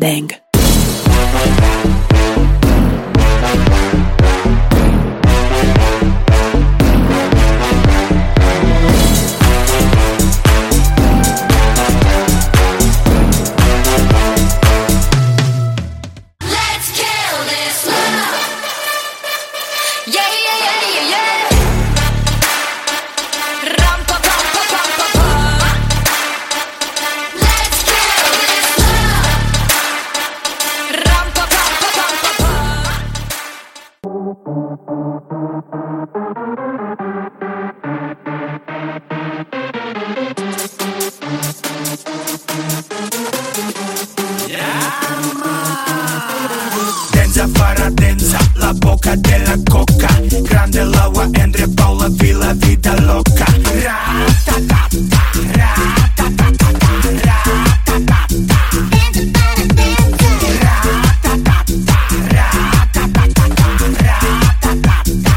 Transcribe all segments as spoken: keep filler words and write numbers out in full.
Deng. Denza paradenza, la bocca della coca, grande l'aua entre Paula Villa vita loca. Ra-ta-ta-ta, ra-ta-ta-ta, ra-ta-ta-ta, ra-ta-ta-ta, ra-ta-та-та, ra-та-та-та.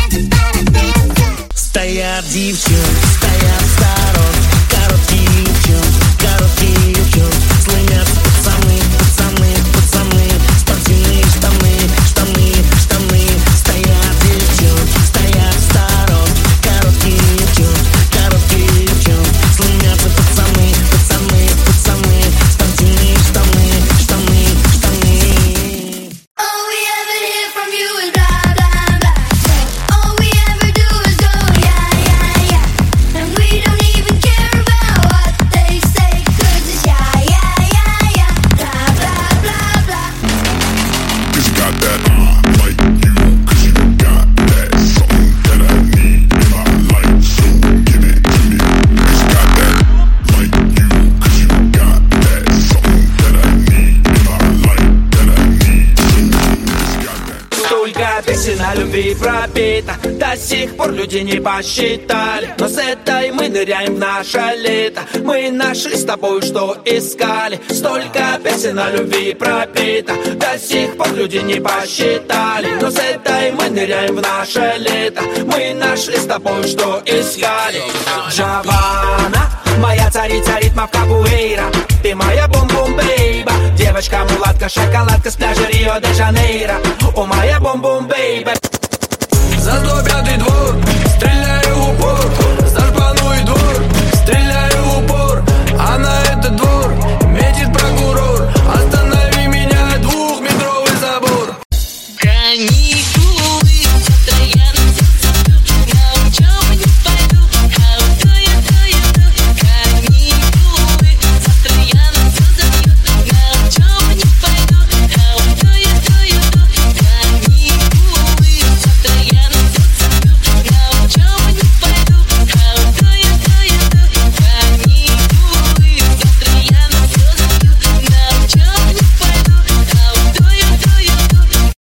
Стоят девчонки, стоят сторон, короткие юбчонки, короткие юбчонки, слынят пацаны, пацаны, пацаны, спортивные штаны, штаны, штаны. Стоят девчонки, стоят сторон, короткие юбчонки, короткие юбчонки, слынят пацаны, пацаны, пацаны, спортивные штаны, штаны, штаны. All we ever hear from you is blah, blah, blah. All we ever do is go, yeah, yeah, yeah. And we don't even care about what they say, 'cause it's yeah, yeah, yeah, yeah. Blah, blah, blah, blah. Cause you got that, uh, like you, cause you got that something that I need in my life, so give it to me. Cause you got that, like you, cause you got that something that I need in my life, that I need, so cause you got that. Столько песен о любви пропито, до сих пор люди не посчитали. Но с этой мы ныряем в наше лето, мы нашли с тобой, что искали. Столько песен о любви пропито, до сих пор люди не посчитали. Но с этой мы ныряем в наше лето, мы нашли с тобой, что искали. Джавана, моя царица ритмов капуэйра, ты моя бум-бум-бейба, девочка-мулатка, шоколадка с пляжа Рио-де-Жанейро. О, моя бум-бум-бейба. За сто пятый двор, стреляю в упор, за шпану и двор, стреляю в упор, а на этот двор